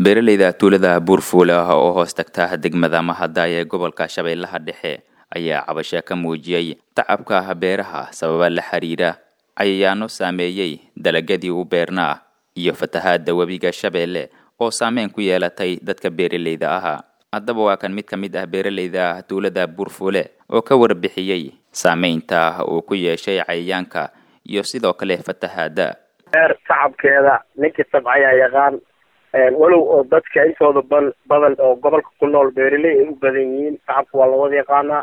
beeralayda tuulada Buurfuule oo hoos tagta degmada Mahada ee gobolka Shabeellaha Dhexe ayaa cabasho ka muujiyay tacabka beeraha sabab la xiriira cayayaanno saameeyay dalagyadii u beernaa iyo fatahaada webiga Shabeelle oo saameyn ku yeelatay dadka beeralayda ah. Haddaba waa kan mid ka mid ah beeralayda tuulada Buurfuule oo ka warbixiyay saameynta uu ku yeeshay cayayaanka iyo sidoo kale fatahaada. Tacabkeeda ninkii tabcaya yaqaan walow oo dadka intooda badan oo gobolka ku nool beeraley ay u badan yihiin tacabka waa la wada yaqaanaa.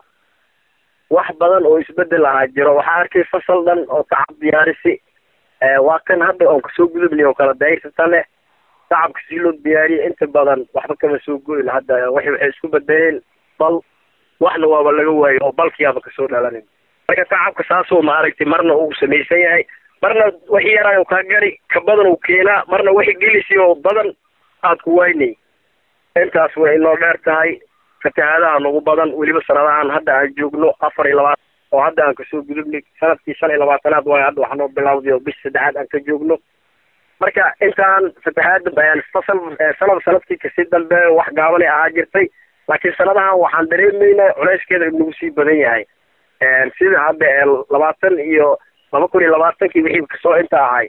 wax badan oo isbedel ah jiro waxaa arkay fasal dhan oo tacab diyaarisi waa kan hadda oo kasoo gudubnay oo kala daaysata leh tacabka si loo diyaariyay inta badan waxba kama soo goyn hadda waxay isku bedeleen bal waxna waaba laga waayo oo balkiyaaba kasoo dhalanin marka tacabka saasoo ma aragtay marna uu sameeysan yahay marna wixii yaraayo ka gari ka badan uu keenaa marna wixii gelisi oo badan aad ku waynay intaas way inoo dheer tahay fatahaadaha nagu badan weliba sanadahan hadda aan joogno 24 oo hadda aan kasoo gudubnay sanadkii 25aad way hadda waxaan bilowday bish 3 aan ka joogno marka intaan fatahaada bayaan fasal sanadkii ka sii dambe wax gaaban ah jirtay laakiin sanadahan waxaan dareemaynaa culeyskeeda inuu sii badan yahay sida hadda 20 iyo 2020 wixii kasoo inta ahay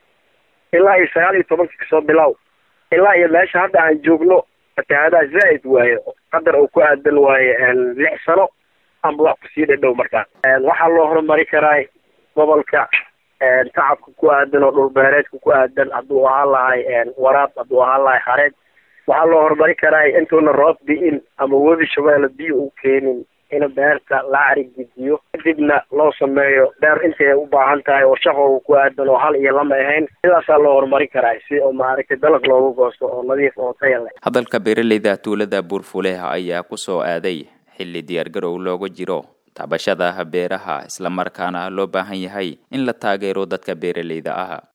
ilaa 19 kasoo bilow ilaa iyo meesha hadda aan joogno fatahaada zaid waaye qadar oo ku aadan waaye 6 sano amba wax ku sii dhow markaa waxa loo horumari karaa gobolka tacabka ku aadan oo dhul beereedka ku aadan hadduu ahaan lahay waraab hadduu ahaan lahay xareed waxaa loo horumari karaa intuuna roob bi'in ama webi Shabeelle biyo u keenin in beerta la arigiyo kadibna loo sameeyo beer intay u baahan tahay oo shaqo ku aadan oo hal iyo lama ahayn sidaas loo horumari karaa si oo maaragtay dalag loogu goosto oo nadiif oo tayo leh. Hadalka beeralayda tuulada Buurfuule ayaa ku soo aaday xilli diyaar garow looga jiro tabashada beeraha isla markaana loo baahan yahay in la taageero dadka beeralayda ah.